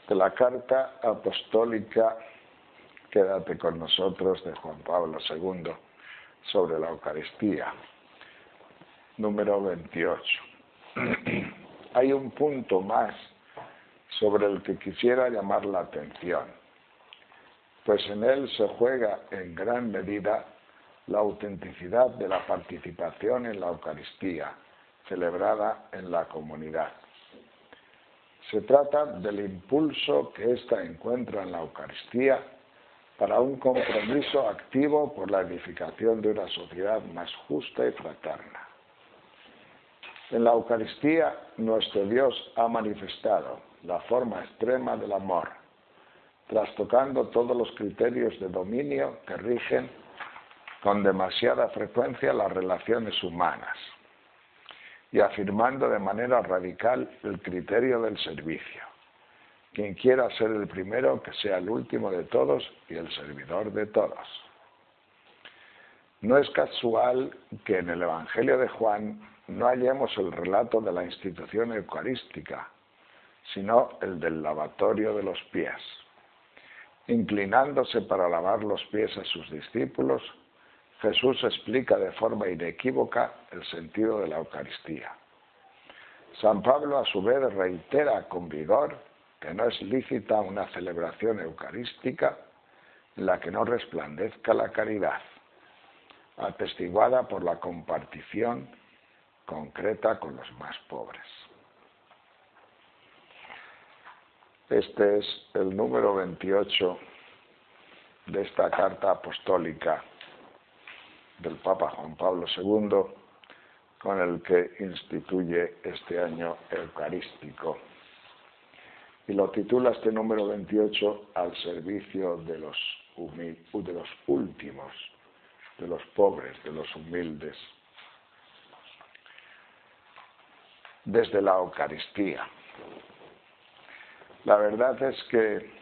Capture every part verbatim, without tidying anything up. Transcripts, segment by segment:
de la carta apostólica Quédate con nosotros de Juan Pablo segundo sobre la Eucaristía, número veintiocho. Hay un punto más sobre el que quisiera llamar la atención, pues en él se juega en gran medida la autenticidad de la participación en la Eucaristía, celebrada en la comunidad. Se trata del impulso que ésta encuentra en la Eucaristía para un compromiso activo por la edificación de una sociedad más justa y fraterna. En la Eucaristía, nuestro Dios ha manifestado la forma extrema del amor, trastocando todos los criterios de dominio que rigen con demasiada frecuencia las relaciones humanas y afirmando de manera radical el criterio del servicio. Quien quiera ser el primero, que sea el último de todos y el servidor de todos. No es casual que en el Evangelio de Juan no hallemos el relato de la institución eucarística, sino el del lavatorio de los pies. Inclinándose para lavar los pies a sus discípulos, Jesús explica de forma inequívoca el sentido de la Eucaristía. San Pablo, a su vez, reitera con vigor que no es lícita una celebración eucarística en la que no resplandezca la caridad, atestiguada por la compartición concreta con los más pobres. Este es el número veintiocho de esta carta apostólica del Papa Juan Pablo segundo, con el que instituye este año eucarístico. Y lo titula este número veintiocho al servicio de los, humil- de los últimos, de los pobres, de los humildes. Desde la Eucaristía. La verdad es que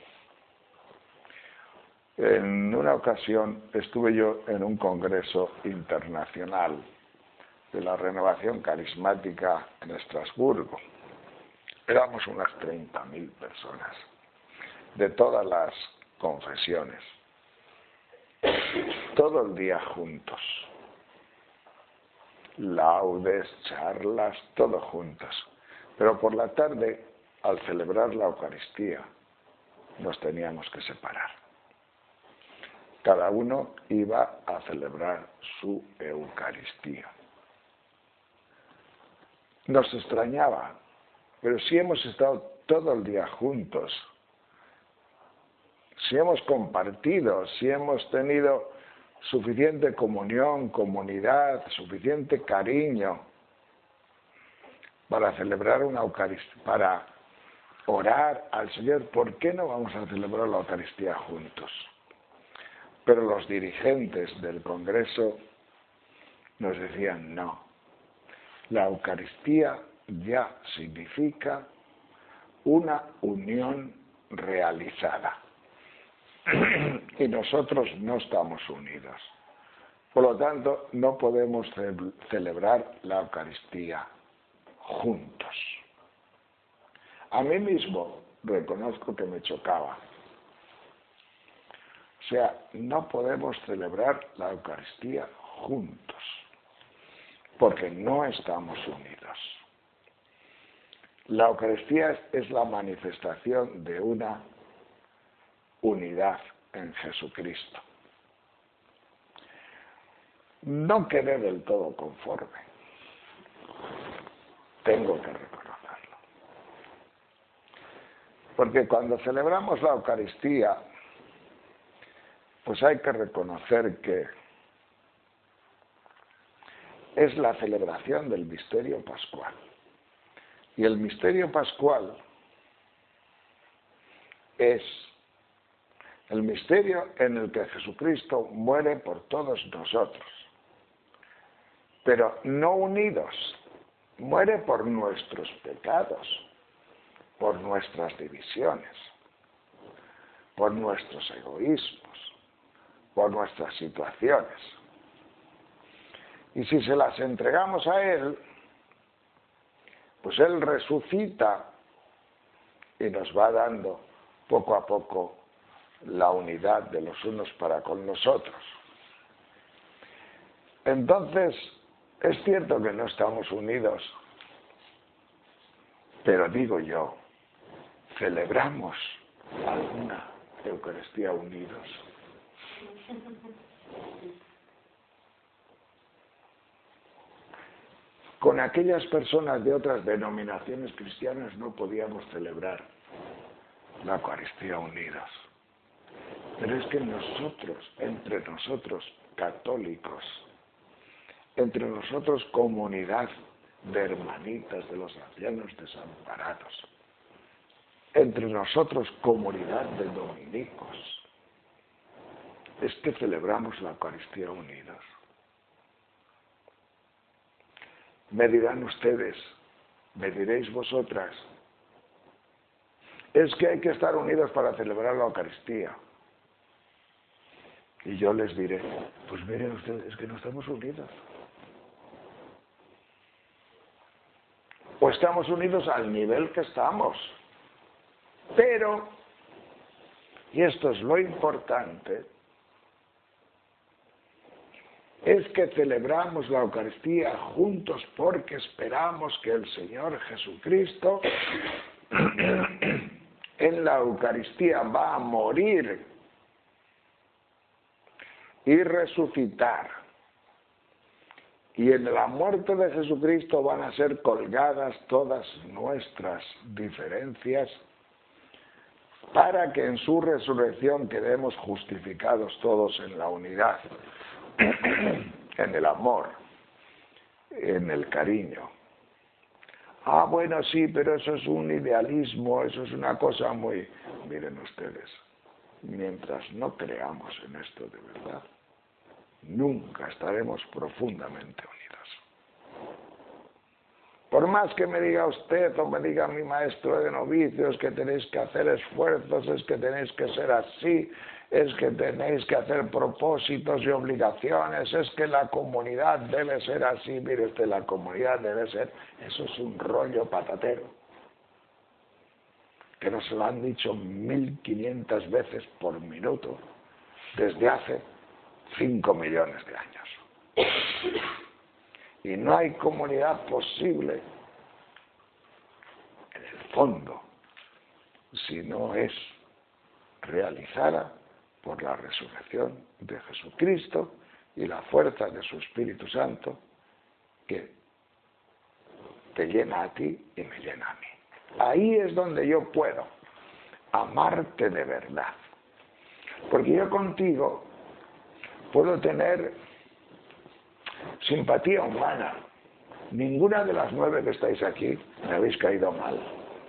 en una ocasión estuve yo en un congreso internacional de la Renovación Carismática en Estrasburgo. Éramos unas treinta mil personas, de todas las confesiones, todo el día juntos, laudes, charlas, todo juntos. Pero por la tarde, al celebrar la Eucaristía, nos teníamos que separar. Cada uno iba a celebrar su Eucaristía. Nos extrañaba, pero si hemos estado todo el día juntos, si hemos compartido, si hemos tenido suficiente comunión, comunidad, suficiente cariño para celebrar una Eucaristía, para orar al Señor, ¿por qué no vamos a celebrar la Eucaristía juntos? Pero los dirigentes del Congreso nos decían no. La Eucaristía ya significa una unión realizada. Y nosotros no estamos unidos. Por lo tanto, no podemos ce- celebrar la Eucaristía juntos. A mí mismo reconozco que me chocaba. O sea, no podemos celebrar la Eucaristía juntos, porque no estamos unidos. La Eucaristía es, es la manifestación de una unidad en Jesucristo. No quedé del todo conforme. Tengo que reconocerlo. Porque cuando celebramos la Eucaristía, pues hay que reconocer que es la celebración del misterio pascual. Y el misterio pascual es el misterio en el que Jesucristo muere por todos nosotros, pero no unidos, muere por nuestros pecados, por nuestras divisiones, por nuestros egoísmos, por nuestras situaciones. Y si se las entregamos a Él, pues Él resucita y nos va dando poco a poco la unidad de los unos para con los otros. Entonces, es cierto que no estamos unidos, pero digo yo, celebramos alguna Eucaristía unidos. Con aquellas personas de otras denominaciones cristianas no podíamos celebrar la Eucaristía unidos. Pero es que nosotros, entre nosotros católicos, entre nosotros comunidad de hermanitas de los ancianos desamparados, entre nosotros comunidad de dominicos, es que celebramos la Eucaristía unidos. Me dirán ustedes, me diréis vosotras, es que hay que estar unidos para celebrar la Eucaristía. Y yo les diré, pues miren ustedes, es que no estamos unidos. O estamos unidos al nivel que estamos. Pero, y esto es lo importante, es que celebramos la Eucaristía juntos porque esperamos que el Señor Jesucristo en la Eucaristía va a morir y resucitar. Y en la muerte de Jesucristo van a ser colgadas todas nuestras diferencias para que en su resurrección quedemos justificados todos en la unidad, en el amor, en el cariño. Ah, bueno, sí, pero eso es un idealismo, eso es una cosa muy... Miren ustedes, mientras no creamos en esto de verdad, nunca estaremos profundamente unidos. Por más que me diga usted o me diga mi maestro de novicios que tenéis que hacer esfuerzos, es que tenéis que ser así, es que tenéis que hacer propósitos y obligaciones, es que la comunidad debe ser así, mire usted, la comunidad debe ser, eso es un rollo patatero, que nos lo han dicho mil quinientas veces por minuto desde hace cinco millones de años. Y no hay comunidad posible, en el fondo, si no es realizada por la resurrección de Jesucristo y la fuerza de su Espíritu Santo que te llena a ti y me llena a mí. Ahí es donde yo puedo amarte de verdad. Porque yo contigo puedo tener simpatía humana. Ninguna de las nueve que estáis aquí me habéis caído mal.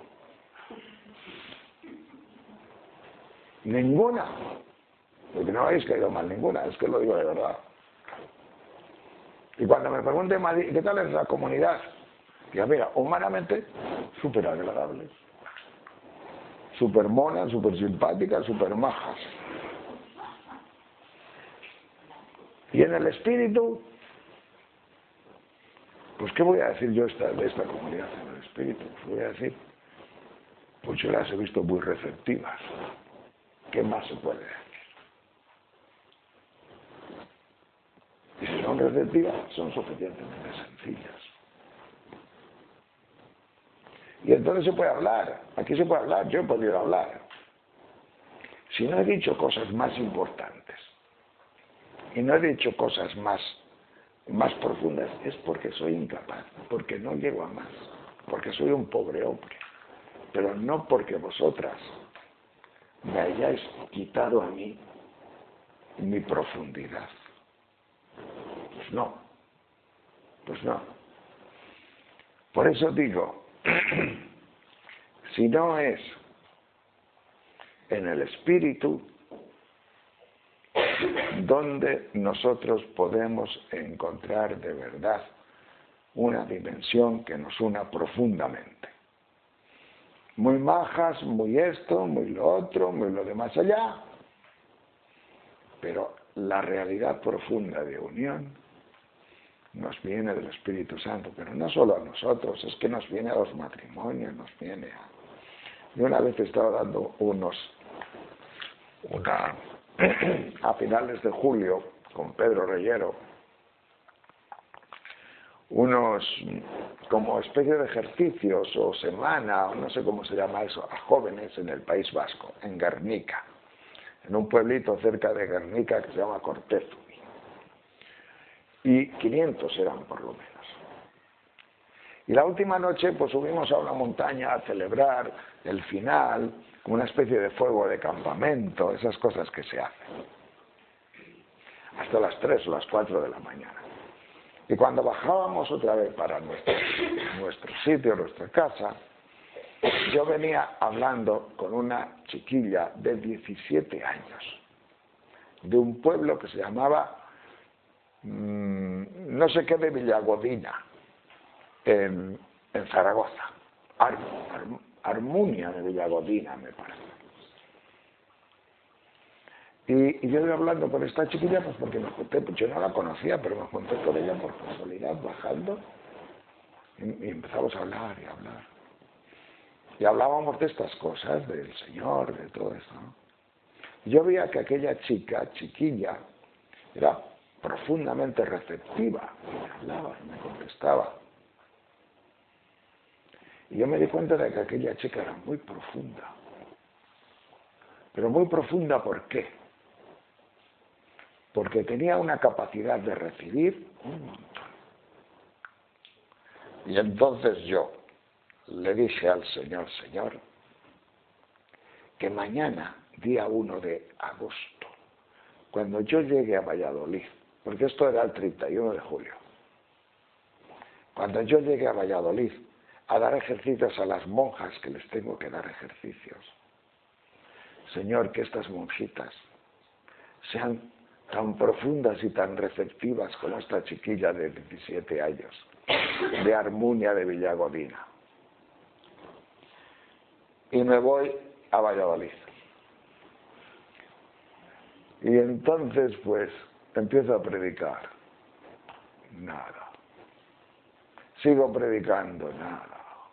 Ninguna. Porque no habéis caído mal ninguna, es que lo digo de verdad. Y cuando me pregunten, ¿qué tal es la comunidad? Digo, mira, humanamente, súper agradables. Súper monas, súper simpáticas, súper majas. Y en el espíritu, pues ¿qué voy a decir yo esta, de esta comunidad en el espíritu? Pues voy a decir, pues yo las he visto muy receptivas. ¿Qué más se puede decir? Y si son receptivas, son suficientemente sencillas. Y entonces se puede hablar, aquí se puede hablar, yo he podido hablar. Si no he dicho cosas más importantes, y no he dicho cosas más, más profundas, es porque soy incapaz, porque no llego a más, porque soy un pobre hombre, pero no porque vosotras me hayáis quitado a mí mi profundidad. Pues no, pues no. Por eso digo, si no es en el espíritu donde nosotros podemos encontrar de verdad una dimensión que nos una profundamente. Muy majas, muy esto, muy lo otro, muy lo de más allá, pero la realidad profunda de unión nos viene del Espíritu Santo, pero no solo a nosotros, es que nos viene a los matrimonios, nos viene Y una vez estaba dando unos, una, a finales de julio, con Pedro Reyero, unos como especie de ejercicios o semana, o no sé cómo se llama eso, a jóvenes en el País Vasco, en Guernica, en un pueblito cerca de Guernica que se llama Cortezubi. Y quinientos eran por lo menos. Y la última noche pues subimos a una montaña a celebrar el final, una especie de fuego de campamento, esas cosas que se hacen. Hasta las tres o las cuatro de la mañana. Y cuando bajábamos otra vez para nuestro, nuestro sitio, nuestra casa, yo venía hablando con una chiquilla de diecisiete años, de un pueblo que se llamaba, mmm, no sé qué, de Villagodina, en, en Zaragoza, Ar, Ar, Armunia de Villagodina, me parece. Y, y yo iba hablando con esta chiquilla, pues porque me junté, pues yo no la conocía, pero me junté con ella por casualidad, bajando, y, y empezamos a hablar y a hablar. Y hablábamos de estas cosas, del Señor, de todo eso, ¿no? Y yo veía que aquella chica, chiquilla, era profundamente receptiva, y me hablaba, y me contestaba. Y yo me di cuenta de que aquella chica era muy profunda. Pero muy profunda, ¿por qué? Porque tenía una capacidad de recibir un montón. Y entonces yo le dije al Señor, Señor, que mañana, día uno de agosto, cuando yo llegue a Valladolid, porque esto era el treinta y uno de julio, cuando yo llegue a Valladolid a dar ejercicios a las monjas que les tengo que dar ejercicios, Señor, que estas monjitas sean tan profundas y tan receptivas como esta chiquilla de diecisiete años, de Armunia de Villagodina. Y me voy a Valladolid. Y entonces, pues, empiezo a predicar. Nada. Sigo predicando, nada.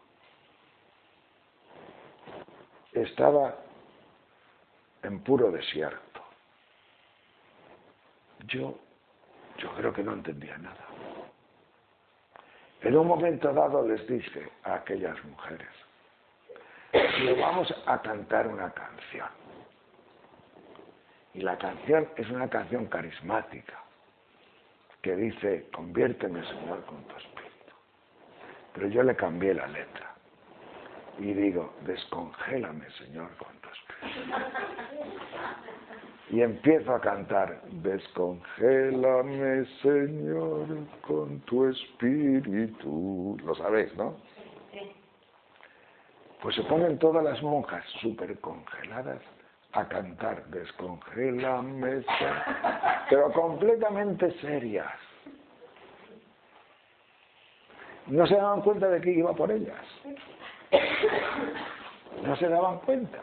Estaba en puro desierto. Yo, yo creo que no entendía nada. En un momento dado les dije a aquellas mujeres, le vamos a cantar una canción. Y la canción es una canción carismática, que dice, conviérteme, Señor, con tu espíritu. Pero yo le cambié la letra. Y digo, descongélame, Señor, con tu espíritu. Y empiezo a cantar, descongélame, Señor, con tu espíritu. Lo sabéis, ¿no? Pues se ponen todas las monjas súper congeladas a cantar, descongélame, Señor, pero completamente serias. No se daban cuenta de que iba por ellas. No se daban cuenta.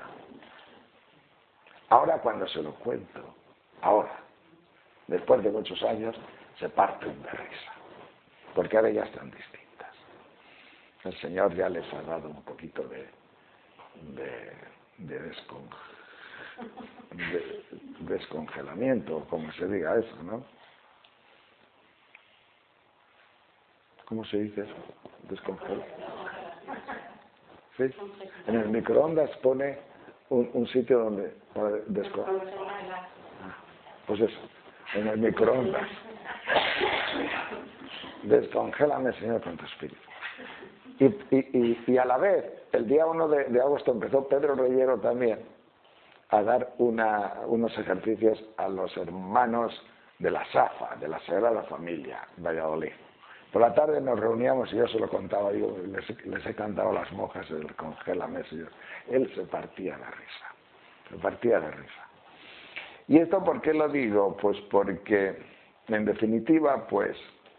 Ahora cuando se lo cuento, ahora, después de muchos años, se parten de risa, porque ahora ya están distintas. El Señor ya les ha dado un poquito de, de, de, descon, de descongelamiento, como se diga eso, ¿no? ¿Cómo se dice eso? Descongela. ¿Sí? En el microondas pone un, un sitio donde para descongelar. Pues eso, en el microondas. Descongélame, Señor, con tu espíritu. Y, y, y, y a la vez, el día uno de, de agosto empezó Pedro Reyero también a dar una, unos ejercicios a los hermanos de la SAFA, de la Sagrada Familia, Valladolid. Por la tarde nos reuníamos y yo se lo contaba, digo, les, les he cantado a las monjas el congélame, Señor. Él se partía de risa, se partía de risa. ¿Y esto por qué lo digo? Pues porque, en definitiva, pues,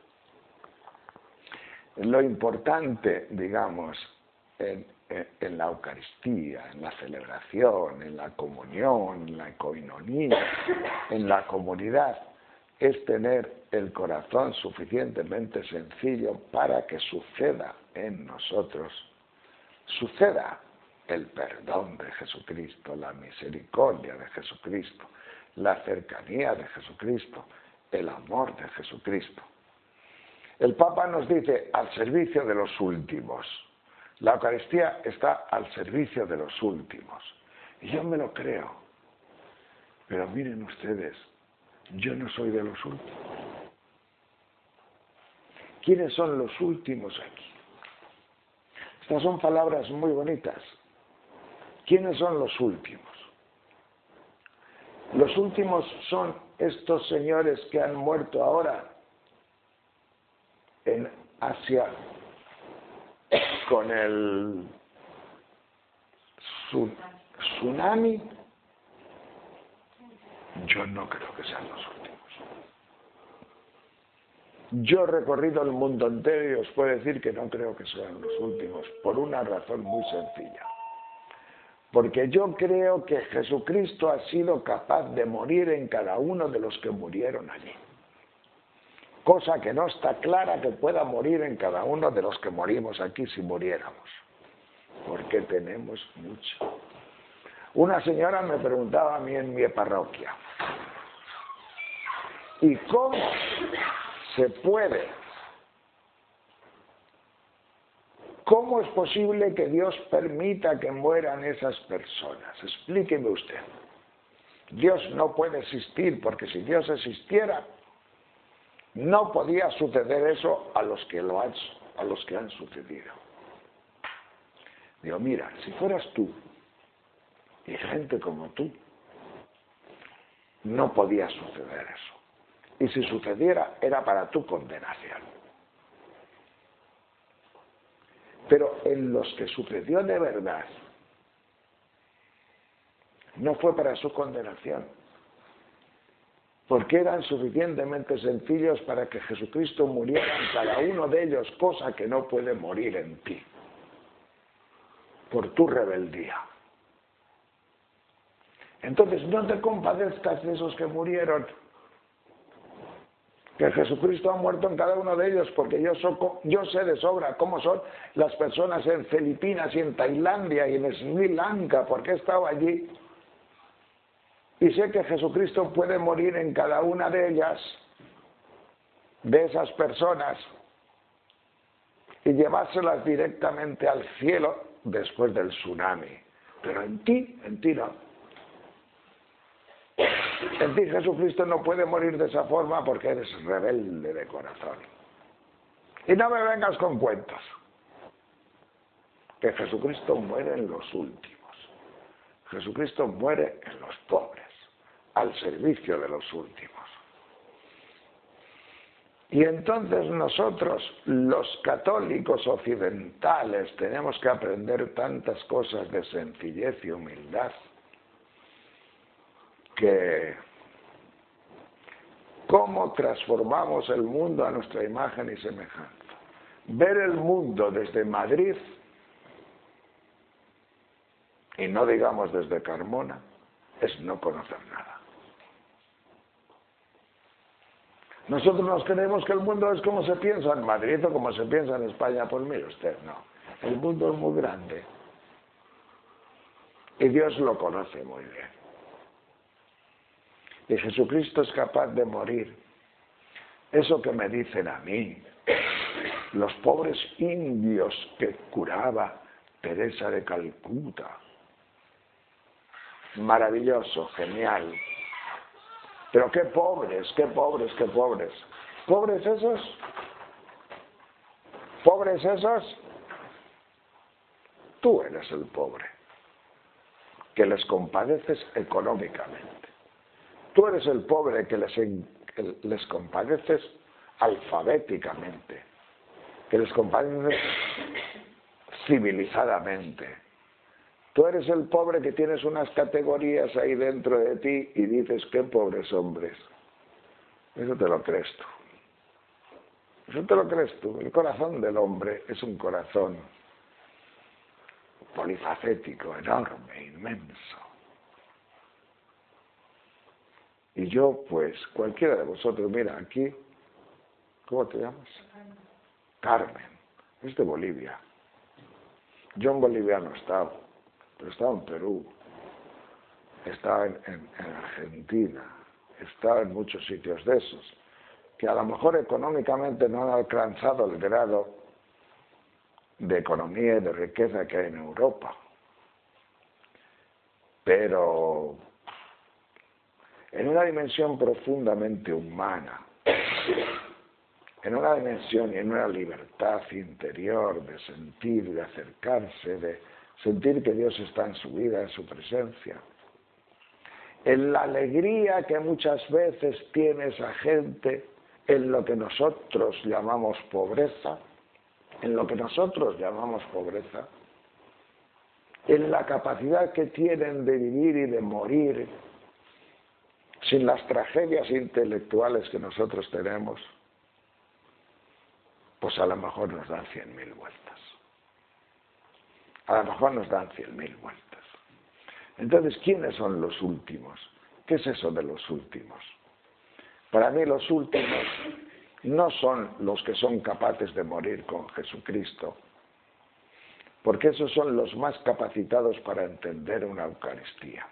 lo importante, digamos, en, en, en la Eucaristía, en la celebración, en la comunión, en la coinonía, en la comunidad, es tener el corazón suficientemente sencillo para que suceda en nosotros, suceda el perdón de Jesucristo, la misericordia de Jesucristo, la cercanía de Jesucristo, el amor de Jesucristo. El Papa nos dice, al servicio de los últimos. La Eucaristía está al servicio de los últimos. Y yo me lo creo. Pero miren ustedes, yo no soy de los últimos. ¿Quiénes son los últimos aquí? Estas son palabras muy bonitas. ¿Quiénes son los últimos? Los últimos son estos señores que han muerto ahora en Asia con el tsunami. Yo no creo que sean los últimos. Yo he recorrido el mundo entero y os puedo decir que no creo que sean los últimos, por una razón muy sencilla. Porque yo creo que Jesucristo ha sido capaz de morir en cada uno de los que murieron allí. Cosa que no está clara que pueda morir en cada uno de los que morimos aquí si muriéramos. Porque tenemos mucho. Una señora me preguntaba a mí en mi parroquia, ¿y cómo se puede? ¿Cómo es posible que Dios permita que mueran esas personas? Explíqueme usted. Dios no puede existir, porque si Dios existiera, no podía suceder eso a los que lo han, a los que han sucedido. Digo, mira, si fueras tú y gente como tú, no podía suceder eso. Y si sucediera, era para tu condenación. Pero en los que sucedió de verdad, no fue para su condenación, porque eran suficientemente sencillos para que Jesucristo muriera en cada uno de ellos, cosa que no puede morir en ti, por tu rebeldía. Entonces no te compadezcas de esos que murieron, que Jesucristo ha muerto en cada uno de ellos, porque yo, so, yo sé de sobra cómo son las personas en Filipinas y en Tailandia y en Sri Lanka, porque he estado allí. Y sé que Jesucristo puede morir en cada una de ellas, de esas personas, y llevárselas directamente al cielo después del tsunami. Pero en ti, en ti no. En ti Jesucristo no puede morir de esa forma porque eres rebelde de corazón. Y no me vengas con cuentos. Que Jesucristo muere en los últimos. Jesucristo muere en los pobres, al servicio de los últimos. Y entonces nosotros, los católicos occidentales, tenemos que aprender tantas cosas de sencillez y humildad, que cómo transformamos el mundo a nuestra imagen y semejanza. Ver el mundo desde Madrid, y no digamos desde Carmona, es no conocer nada. Nosotros nos creemos que el mundo es como se piensa en Madrid o como se piensa en España. Pues mire usted, no. El mundo es muy grande. Y Dios lo conoce muy bien. Y Jesucristo es capaz de morir. Eso que me dicen a mí, los pobres indios que curaba Teresa de Calcuta. Maravilloso, genial. Pero qué pobres, qué pobres, qué pobres. ¿Pobres esos? ¿Pobres esos? Tú eres el pobre, que les compadeces económicamente. Tú eres el pobre que les, que les compadeces alfabéticamente, que les compadeces civilizadamente. Tú eres el pobre que tienes unas categorías ahí dentro de ti y dices, qué pobres hombres. Eso te lo crees tú. Eso te lo crees tú. El corazón del hombre es un corazón polifacético, enorme, inmenso. Y yo, pues, cualquiera de vosotros, mira, aquí, ¿cómo te llamas? Carmen, es de Bolivia. Yo en Bolivia no he estado. pero he estado en Perú, he estado en, en, en Argentina, he estado en muchos sitios de esos, que a lo mejor económicamente no han alcanzado el grado de economía y de riqueza que hay en Europa. Pero en una dimensión profundamente humana, en una dimensión y en una libertad interior de sentir, de acercarse, de sentir que Dios está en su vida, en su presencia, en la alegría que muchas veces tiene esa gente en lo que nosotros llamamos pobreza, en lo que nosotros llamamos pobreza, en la capacidad que tienen de vivir y de morir sin las tragedias intelectuales que nosotros tenemos, pues a lo mejor nos dan cien mil vueltas. A lo mejor nos dan cien mil vueltas. Entonces, ¿quiénes son los últimos? ¿Qué es eso de los últimos? Para mí los últimos no son los que son capaces de morir con Jesucristo, porque esos son los más capacitados para entender una Eucaristía.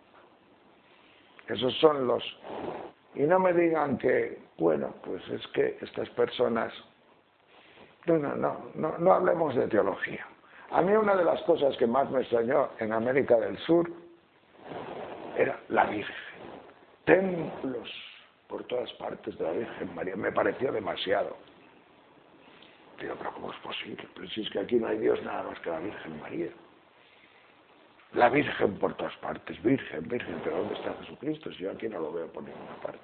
Esos son los... Y no me digan que, bueno, pues es que estas personas... No, no, no, no, no hablemos de teología. A mí una de las cosas que más me extrañó en América del Sur era la Virgen. Templos por todas partes de la Virgen María. Me pareció demasiado. Digo, pero ¿cómo es posible? Pero si es que aquí no hay Dios nada más que la Virgen María. La Virgen por todas partes, Virgen, Virgen, pero ¿dónde está Jesucristo? Si yo aquí no lo veo por ninguna parte.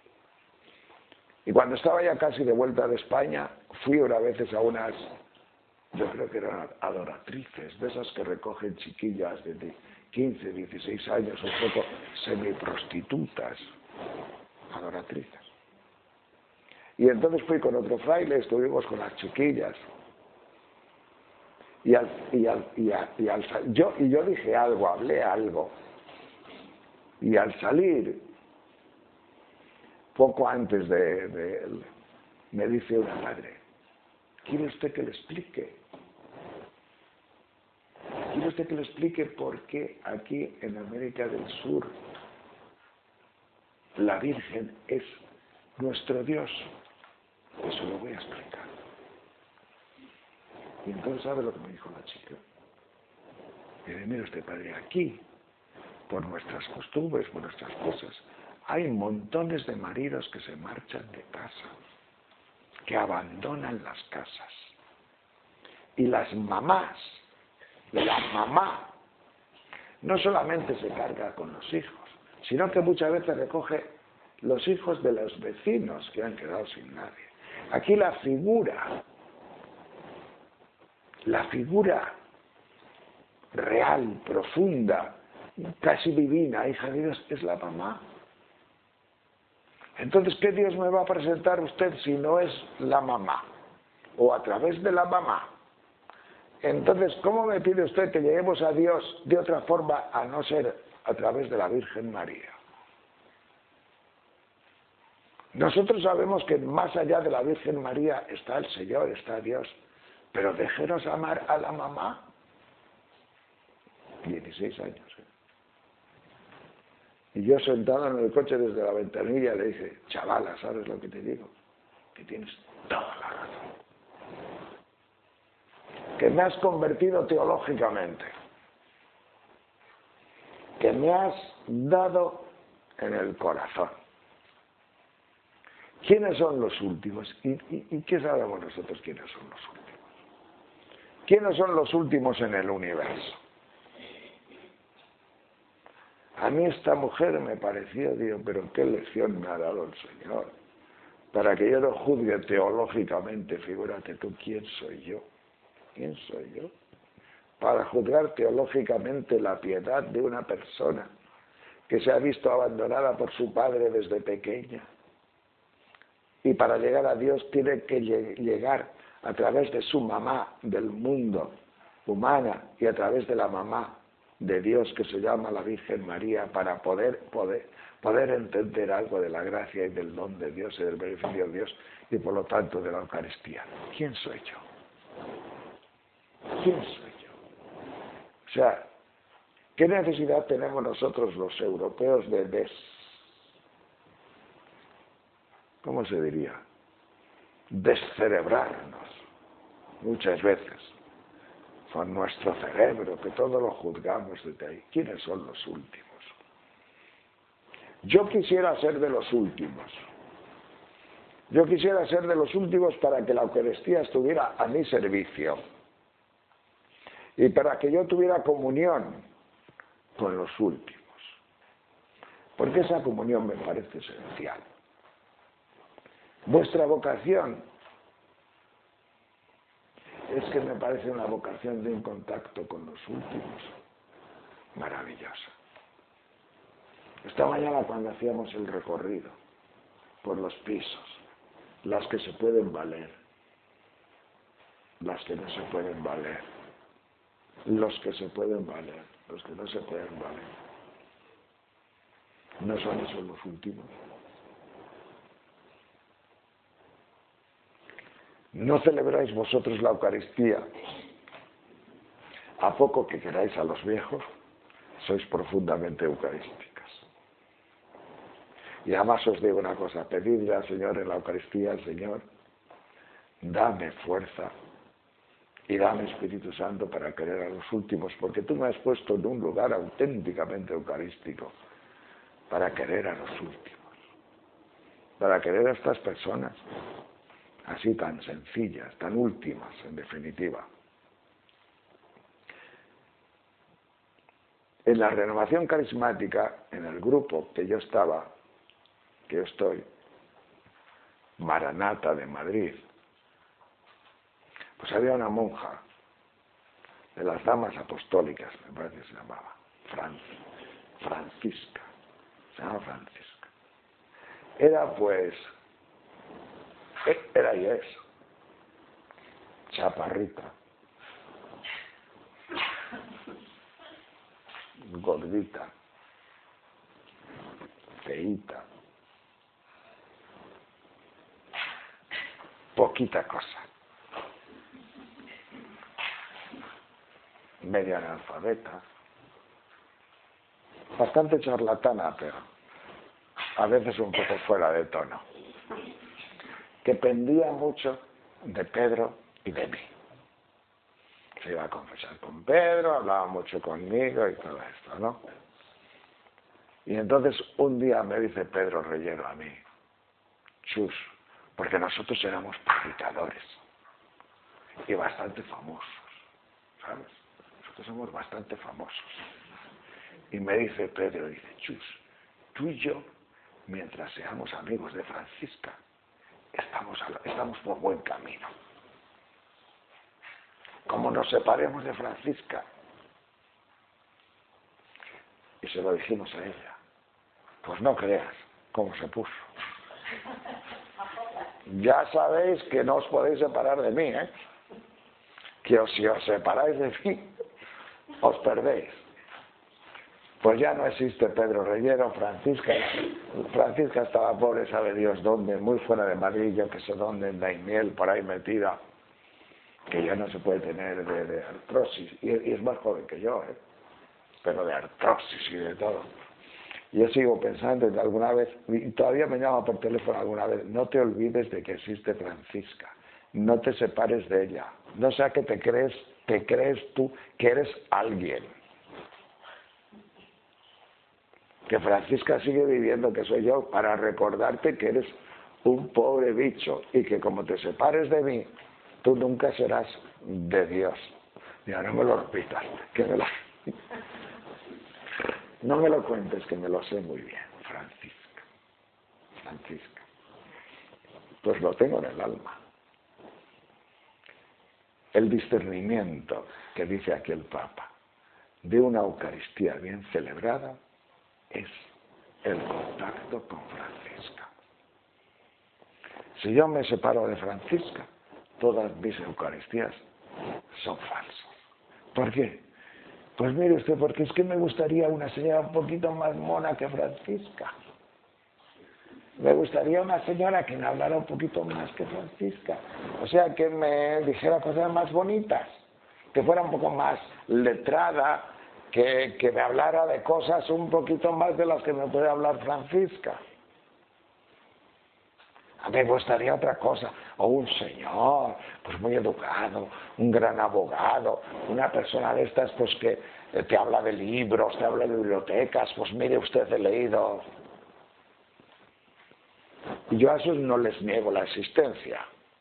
Y cuando estaba ya casi de vuelta de España, fui una veces a unas, yo creo que eran adoratrices, de esas que recogen chiquillas de quince, dieciséis años, un poco semiprostitutas, adoratrices. Y entonces fui con otro fraile, estuvimos con las chiquillas. Y, al, y, al, y, al, y, al, yo, y yo dije algo, hablé algo. Y al salir, poco antes de, de él, me dice una madre, ¿quiere usted que le explique? ¿Quiere usted que le explique por qué aquí en América del Sur la Virgen es nuestro Dios? Eso lo voy a explicar. Y entonces, ¿sabe lo que me dijo la chica? Me dice, mire usted, padre, aquí, por nuestras costumbres, por nuestras cosas, hay montones de maridos que se marchan de casa, que abandonan las casas. Y las mamás, la mamá, no solamente se carga con los hijos, sino que muchas veces recoge los hijos de los vecinos que han quedado sin nadie. Aquí la figura, la figura real, profunda, casi divina, hija de Dios, es la mamá. Entonces, ¿qué Dios me va a presentar usted si no es la mamá? O a través de la mamá. Entonces, ¿cómo me pide usted que lleguemos a Dios de otra forma a no ser a través de la Virgen María? Nosotros sabemos que más allá de la Virgen María está el Señor, está Dios. Pero déjenos amar a la mamá. dieciséis años. ¿eh? Y yo sentado en el coche desde la ventanilla le dije, chavala, ¿sabes lo que te digo? Que tienes toda la razón. Que me has convertido teológicamente. Que me has dado en el corazón. ¿Quiénes son los últimos? ¿Y, y, y qué sabemos nosotros quiénes son los últimos? ¿Quiénes son los últimos en el universo? A mí esta mujer me pareció, digo, pero qué lección me ha dado el Señor. Para que yo no juzgue teológicamente, figúrate tú, ¿quién soy yo? ¿Quién soy yo? Para juzgar teológicamente la piedad de una persona que se ha visto abandonada por su padre desde pequeña. Y para llegar a Dios tiene que llegar a través de su mamá del mundo humana y a través de la mamá de Dios que se llama la Virgen María para poder, poder, poder entender algo de la gracia y del don de Dios y del beneficio de Dios y por lo tanto de la Eucaristía. ¿Quién soy yo? ¿Quién soy yo? O sea, ¿Qué necesidad tenemos nosotros los europeos de des... ¿Cómo se diría? Descerebrarnos muchas veces con nuestro cerebro, que todo lo juzgamos desde ahí. ¿Quiénes son los últimos? Yo quisiera ser de los últimos. Yo quisiera ser de los últimos para que la Eucaristía estuviera a mi servicio y para que yo tuviera comunión con los últimos. Porque esa comunión me parece esencial. Vuestra vocación es que me parece una vocación de un contacto con los últimos maravillosa. Esta mañana cuando hacíamos el recorrido por los pisos, las que se pueden valer, las que no se pueden valer, los que se pueden valer, los que no se pueden valer, ¿no son esos los últimos? ¿No celebráis vosotros la Eucaristía? A poco que queráis a los viejos, sois profundamente eucarísticas. Y además os digo una cosa, pedidle al Señor en la Eucaristía, al Señor, dame fuerza y dame Espíritu Santo para querer a los últimos, porque tú me has puesto en un lugar auténticamente eucarístico para querer a los últimos, para querer a estas personas así tan sencillas, tan últimas, en definitiva. En la renovación carismática, en el grupo que yo estaba, que yo estoy, Maranata de Madrid, pues había una monja de las damas apostólicas, me parece que se llamaba, Fran, Francisca, se llama Francisca. Era pues, era y es, chaparrita, gordita, feíta, poquita cosa, media analfabeta, bastante charlatana, pero a veces un poco fuera de tono, que pendía mucho de Pedro y de mí. Se iba a confesar con Pedro, hablaba mucho conmigo y todo esto, ¿no? Y entonces un día me dice Pedro Reyero a mí, Chus, porque nosotros éramos predicadores y bastante famosos, ¿sabes? Nosotros somos bastante famosos. Y me dice Pedro, dice, Chus, tú y yo, mientras seamos amigos de Francisca, estamos, a la, estamos por buen camino. Como nos separemos de Francisca, y se lo dijimos a ella, pues no creas cómo se puso. Ya sabéis que no os podéis separar de mí, ¿eh? Que os, si os separáis de mí, os perdéis. Pues ya no existe Pedro Reyero, Francisca. Francisca estaba pobre, sabe Dios dónde, muy fuera de Madrid, yo que sé dónde, en Daimiel, por ahí metida, que ya no se puede tener de, de artrosis, y, y es más joven que yo, ¿eh? Pero de artrosis y de todo. Y yo sigo pensando que alguna vez, y todavía me llama por teléfono alguna vez, no te olvides de que existe Francisca, no te separes de ella, no sea que te crees, te crees tú que eres alguien. Que Francisca sigue viviendo, que soy yo, para recordarte que eres un pobre bicho y que como te separes de mí, tú nunca serás de Dios. Ya no me lo repitas, que me lo... no me lo cuentes, que me lo sé muy bien, Francisca. Francisca. Pues lo tengo en el alma. El discernimiento que dice aquí el Papa de una Eucaristía bien celebrada es el contacto con Francisca. Si yo me separo de Francisca, todas mis Eucaristías son falsas. ¿Por qué? Pues mire usted, porque es que me gustaría una señora un poquito más mona que Francisca. Me gustaría una señora que me hablara un poquito más que Francisca. O sea, que me dijera cosas más bonitas, que fuera un poco más letrada, que, que me hablara de cosas un poquito más de las que me puede hablar Francisca. A mí me gustaría otra cosa, o un señor, pues muy educado, un gran abogado, una persona de estas pues que te habla de libros, te habla de bibliotecas, pues mire usted, he leído. Y yo a esos no les niego la existencia,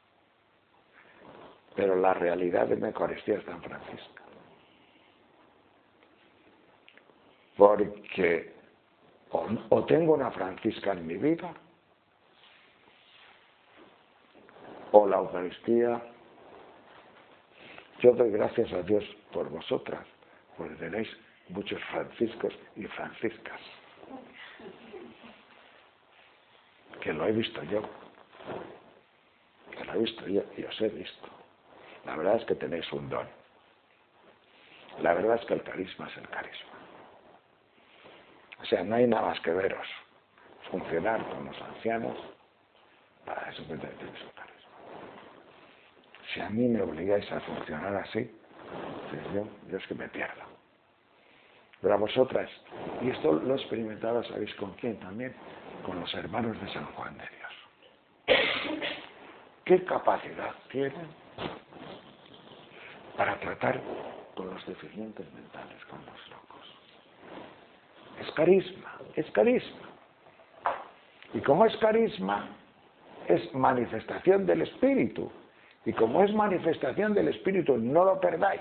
pero la realidad de mi Eucaristía es tan Francisca. Porque o, o tengo una Francisca en mi vida, o la Eucaristía. Yo doy gracias a Dios por vosotras, porque tenéis muchos franciscos y franciscas, que lo he visto yo, que lo he visto yo y os he visto. La verdad es que tenéis un don. La verdad es que el carisma es el carisma. O sea, no hay nada más que veros, funcionar con los ancianos, para eso que tenéis un carisma. Si a mí me obligáis a funcionar así, pues yo, yo es que me pierdo. Pero a vosotras, y esto lo he experimentado, ¿sabéis con quién también? Con los hermanos de San Juan de Dios. ¿Qué capacidad tienen para tratar con los deficientes mentales, con los locos? Es carisma, es carisma. Y como es carisma, es manifestación del Espíritu. Y como es manifestación del Espíritu, no lo perdáis.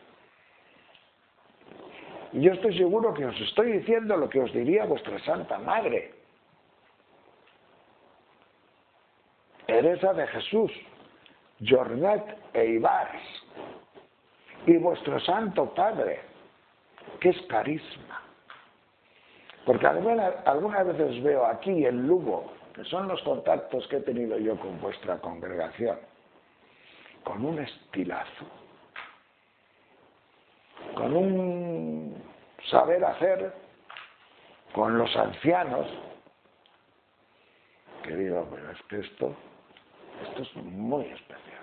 Y yo estoy seguro que os estoy diciendo lo que os diría vuestra Santa Madre, Teresa de Jesús, Jornet e Ibars, y vuestro Santo Padre, que es carisma. Porque algunas, algunas veces veo aquí en Lugo, que son los contactos que he tenido yo con vuestra congregación, con un estilazo, con un saber hacer, con los ancianos, que digo, pero es que esto, esto es muy especial.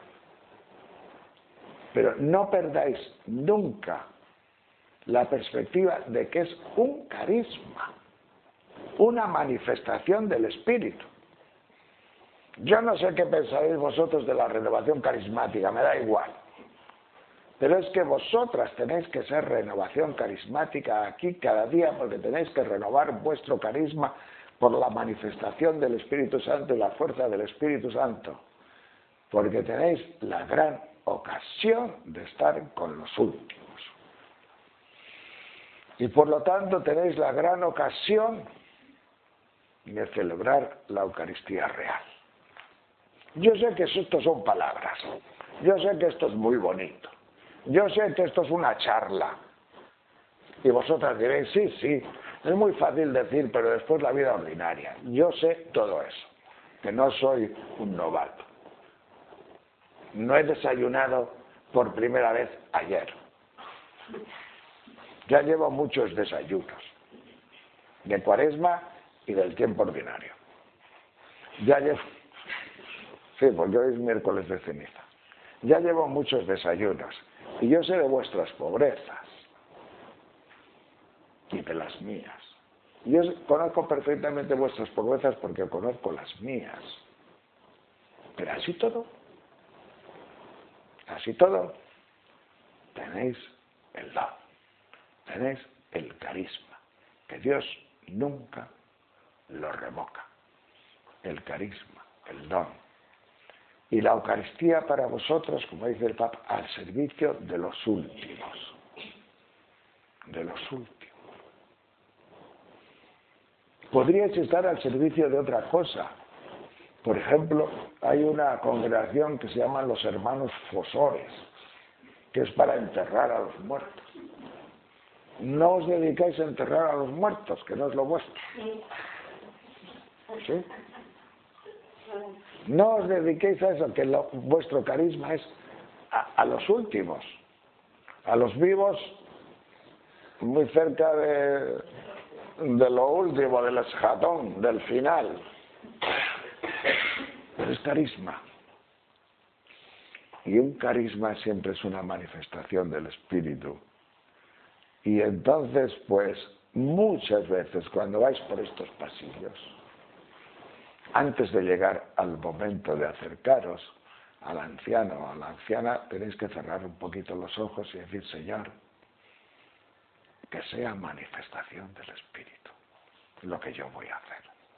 Pero no perdáis nunca la perspectiva de que es un carisma, una manifestación del Espíritu. Yo no sé qué pensaréis vosotros de la renovación carismática, me da igual. Pero es que vosotras tenéis que ser renovación carismática aquí cada día, porque tenéis que renovar vuestro carisma por la manifestación del Espíritu Santo y la fuerza del Espíritu Santo. Porque tenéis la gran ocasión de estar con los últimos. Y por lo tanto tenéis la gran ocasión de celebrar la Eucaristía real. Yo sé que esto son palabras, yo sé que esto es muy bonito, yo sé que esto es una charla, y vosotras diréis, sí, sí, es muy fácil decir, pero después la vida ordinaria. Yo sé todo eso, que no soy un novato. No he desayunado por primera vez ayer. Ya llevo muchos desayunos, de Cuaresma y del tiempo ordinario. Ya llevo... Sí, porque hoy es miércoles de ceniza. Ya llevo muchos desayunos y yo sé de vuestras pobrezas y de las mías. Yo conozco perfectamente vuestras pobrezas porque conozco las mías. Pero así todo, así todo, tenéis el don, tenéis el carisma, que Dios nunca lo revoca. El carisma, el don. Y la Eucaristía para vosotros, como dice el Papa, al servicio de los últimos. De los últimos. Podríais estar al servicio de otra cosa. Por ejemplo, hay una congregación que se llama los Hermanos Fosores, que es para enterrar a los muertos. No os dedicáis a enterrar a los muertos, que no es lo vuestro. ¿Sí? No os dediquéis a eso, que lo, vuestro carisma es a, a los últimos, a los vivos, muy cerca de, de lo último, del eschatón, del final. Pero es carisma. Y un carisma siempre es una manifestación del Espíritu. Y entonces, pues, muchas veces cuando vais por estos pasillos, antes de llegar al momento de acercaros al anciano o a la anciana, tenéis que cerrar un poquito los ojos y decir, Señor, que sea manifestación del Espíritu lo que yo voy a hacer.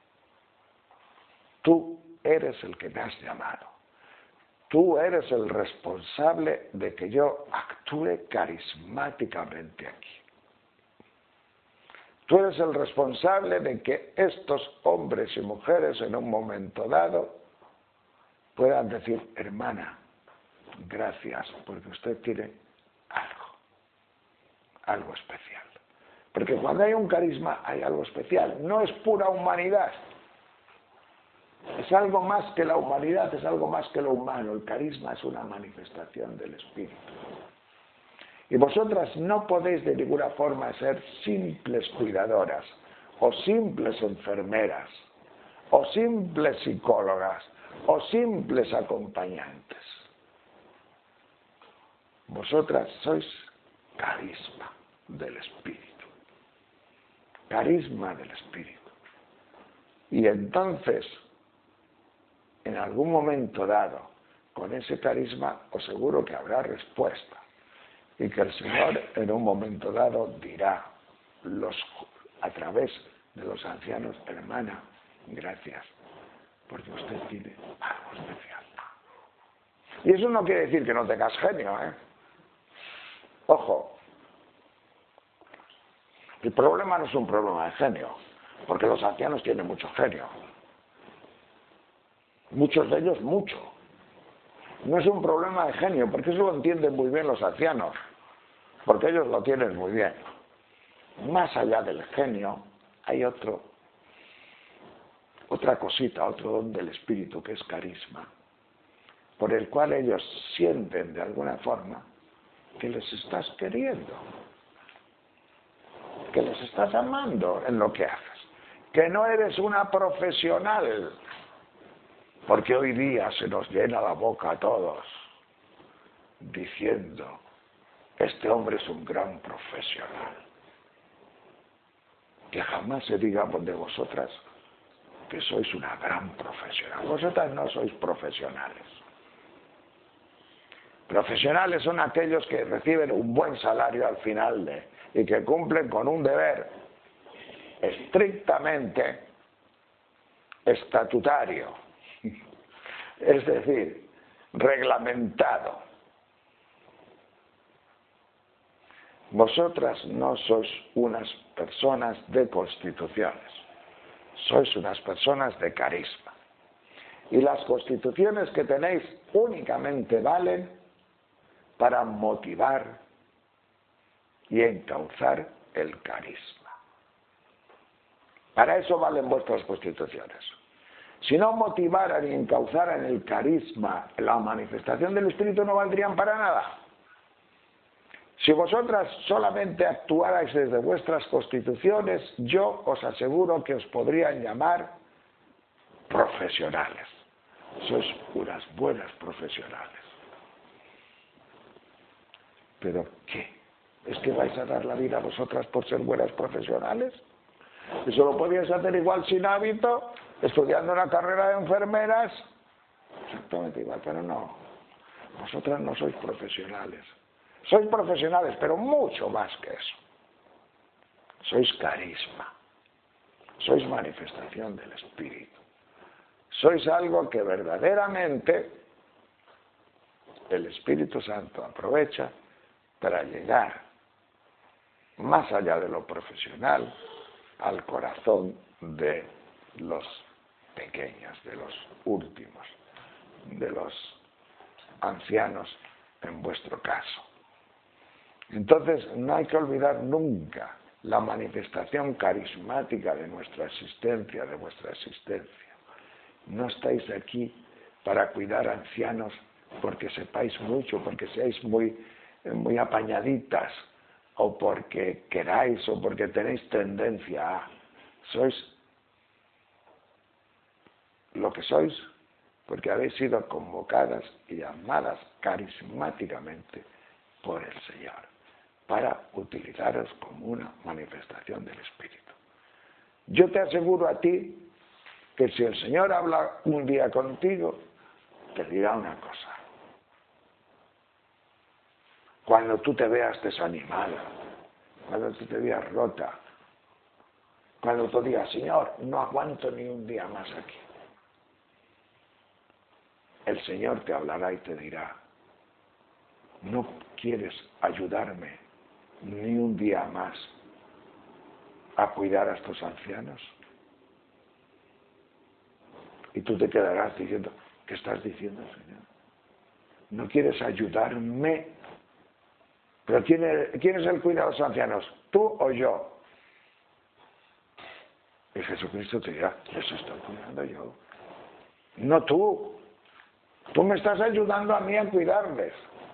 Tú eres el que me has llamado. Tú eres el responsable de que yo actúe carismáticamente aquí. Tú eres el responsable de que estos hombres y mujeres en un momento dado puedan decir, hermana, gracias, porque usted tiene algo, algo especial. Porque cuando hay un carisma hay algo especial, no es pura humanidad. Es algo más que la humanidad, es algo más que lo humano. El carisma es una manifestación del Espíritu. Y vosotras no podéis de ninguna forma ser simples cuidadoras, o simples enfermeras, o simples psicólogas, o simples acompañantes. Vosotras sois carisma del Espíritu. Carisma del Espíritu. Y entonces, en algún momento dado, con ese carisma, os aseguro que habrá respuesta. Y que el Señor, en un momento dado, dirá los, a través de los ancianos, hermana, gracias, porque usted tiene algo especial. Y eso no quiere decir que no tengas genio, ¿eh? Ojo, el problema no es un problema de genio, porque los ancianos tienen mucho genio. Muchos de ellos, mucho. No es un problema de genio, porque eso lo entienden muy bien los ancianos, porque ellos lo tienen muy bien. Más allá del genio, hay otro, otra cosita, otro don del Espíritu, que es carisma, por el cual ellos sienten de alguna forma que les estás queriendo, que les estás amando en lo que haces, que no eres una profesional, porque hoy día se nos llena la boca a todos diciendo, este hombre es un gran profesional. Que jamás se diga de vosotras que sois una gran profesional. Vosotras no sois profesionales. Profesionales son aquellos que reciben un buen salario al final de, y que cumplen con un deber estrictamente estatutario, es decir, reglamentado. Vosotras no sois unas personas de constituciones, sois unas personas de carisma. Y las constituciones que tenéis únicamente valen para motivar y encauzar el carisma. Para eso valen vuestras constituciones. Si no motivaran y encauzaran el carisma, la manifestación del Espíritu, no valdrían para nada. Si vosotras solamente actuarais desde vuestras constituciones, yo os aseguro que os podrían llamar profesionales. Sois unas buenas profesionales. ¿Pero qué? ¿Es que vais a dar la vida a vosotras por ser buenas profesionales? Eso lo podíais hacer igual sin hábito, estudiando una carrera de enfermeras. Exactamente igual, pero no. Vosotras no sois profesionales. Sois profesionales, pero mucho más que eso. Sois carisma. Sois manifestación del Espíritu. Sois algo que verdaderamente el Espíritu Santo aprovecha para llegar más allá de lo profesional al corazón de los pequeños, de los últimos, de los ancianos en vuestro caso. Entonces, no hay que olvidar nunca la manifestación carismática de nuestra existencia, de vuestra existencia. No estáis aquí para cuidar ancianos porque sepáis mucho, porque seáis muy, muy apañaditas, o porque queráis, o porque tenéis tendencia a. Sois lo que sois porque habéis sido convocadas y llamadas carismáticamente por el Señor. para utilizaros como una manifestación del Espíritu. Yo te aseguro a ti que si el Señor habla un día contigo, te dirá una cosa. Cuando tú te veas desanimada, cuando tú te veas rota, cuando tú digas, Señor, no aguanto ni un día más aquí, el Señor te hablará y te dirá, ¿no quieres ayudarme ni un día más a cuidar a estos ancianos? Y tú te quedarás diciendo, ¿qué estás diciendo, Señor? ¿No quieres ayudarme? ¿Pero quién es, quién es el cuidado de los ancianos? ¿Tú o yo? Y Jesucristo te dirá, los estoy cuidando yo. No tú. Tú me estás ayudando a mí a cuidarles.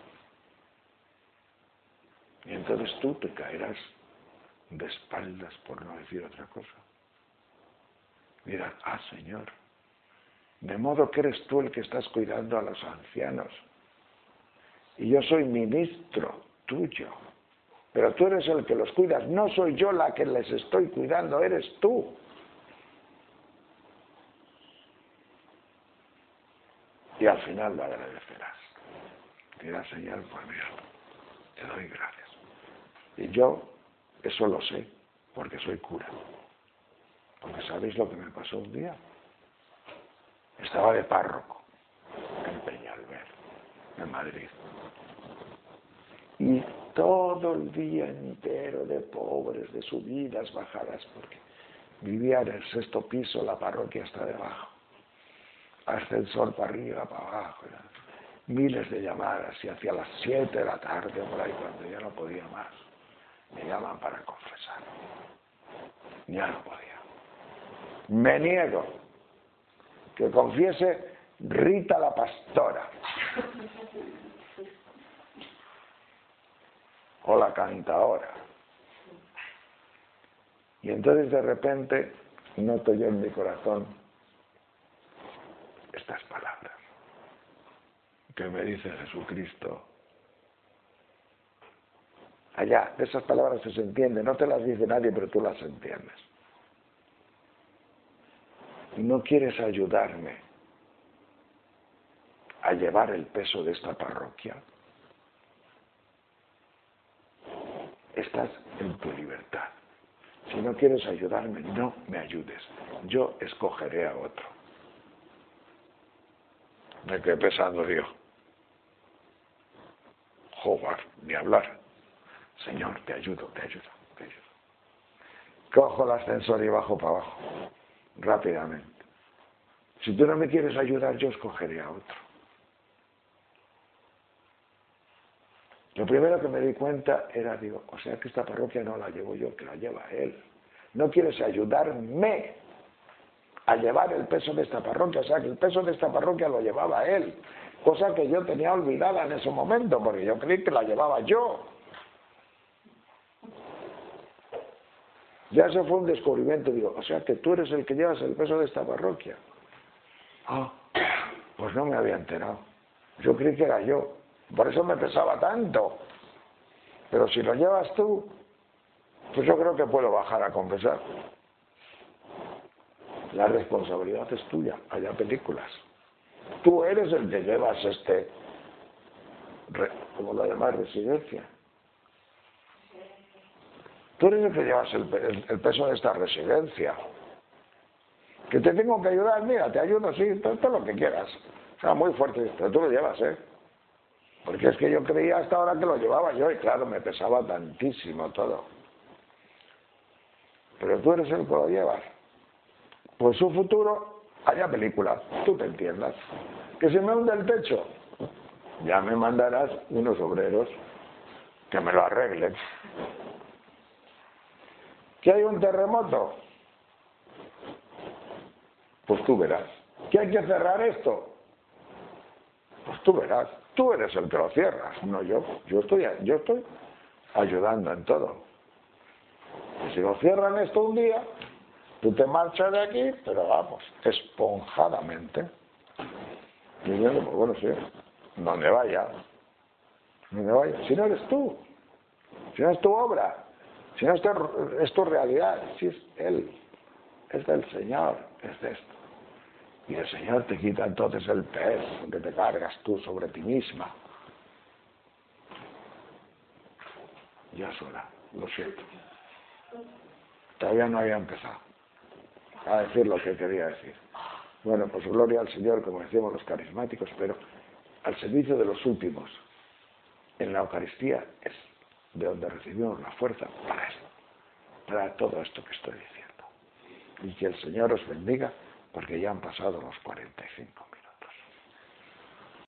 Y entonces tú te caerás de espaldas, por no decir otra cosa. Dirás, ah, Señor, de modo que eres tú el que estás cuidando a los ancianos. Y yo soy ministro tuyo. Pero tú eres el que los cuidas. No soy yo la que les estoy cuidando, eres tú. Y al final lo agradecerás. Dirás, Señor, pues mira, te doy gracias. Y yo eso lo sé, porque soy cura. Porque ¿sabéis lo que me pasó un día? Estaba de párroco en Peñalver, en Madrid. Y todo el día entero de pobres, de subidas, bajadas, porque vivía en el sexto piso, la parroquia está debajo. Ascensor para arriba, para abajo. Miles de llamadas y hacia las siete de la tarde, por ahí, cuando ya no podía más, me llaman para confesar. Ya no podía. Me niego que confiese Rita la pastora o la cantadora. Y entonces de repente noto yo en mi corazón estas palabras que me dice Jesucristo. Allá, esas palabras se entienden, no te las dice nadie, pero tú las entiendes. ¿No quieres ayudarme a llevar el peso de esta parroquia? Estás en tu libertad. Si no quieres ayudarme, no me ayudes. Yo escogeré a otro. Me quedé pensando, digo, joder, ni hablar. Señor, te ayudo, te ayudo, te ayudo. Cojo el ascensor y bajo para abajo, rápidamente. Si tú no me quieres ayudar, yo escogeré a otro. Lo primero que me di cuenta era, digo, o sea que esta parroquia no la llevo yo, que la lleva él. No quieres ayudarme a llevar el peso de esta parroquia, o sea que el peso de esta parroquia lo llevaba él, cosa que yo tenía olvidada en ese momento, porque yo creí que la llevaba yo. Ya se fue un descubrimiento, digo, o sea que tú eres el que llevas el peso de esta parroquia. Ah, pues no me había enterado. Yo creí que era yo. Por eso me pesaba tanto. Pero si lo llevas tú, pues yo creo que puedo bajar a confesar. La responsabilidad es tuya, haya películas. Tú eres el que llevas este, ¿cómo lo llamas? Residencia. Tú eres el que llevas el, el, el peso de esta residencia. Que te tengo que ayudar, mira, te ayudo, sí, todo, todo lo que quieras. O sea, muy fuerte, pero tú lo llevas, ¿eh? Porque es que yo creía hasta ahora que lo llevaba yo y claro, me pesaba tantísimo todo. Pero tú eres el que lo llevas. Pues su futuro, haya películas, tú te entiendas. Que se me hunde el techo, ya me mandarás unos obreros que me lo arreglen. ¿Que hay un terremoto? Pues tú verás. ¿Que hay que cerrar esto? Pues tú verás. Tú eres el que lo cierras, no yo. Yo estoy, yo estoy ayudando en todo. Y si lo cierran esto un día, tú te marchas de aquí, pero vamos, esponjadamente. Diciendo, pues bueno, sí, donde vaya. Donde vaya. Si no eres tú. si no es tu obra, si no es tu, es tu realidad, si es Él, es del Señor, es de esto. Y el Señor te quita entonces el peso que te cargas tú sobre ti misma. Ya sola, lo siento. Todavía no había empezado a decir lo que quería decir. Bueno, pues gloria al Señor, como decíamos los carismáticos, pero al servicio de los últimos. En la Eucaristía es de donde recibimos la fuerza para esto, para todo esto que estoy diciendo. Y que el Señor os bendiga, porque ya han pasado los cuarenta y cinco.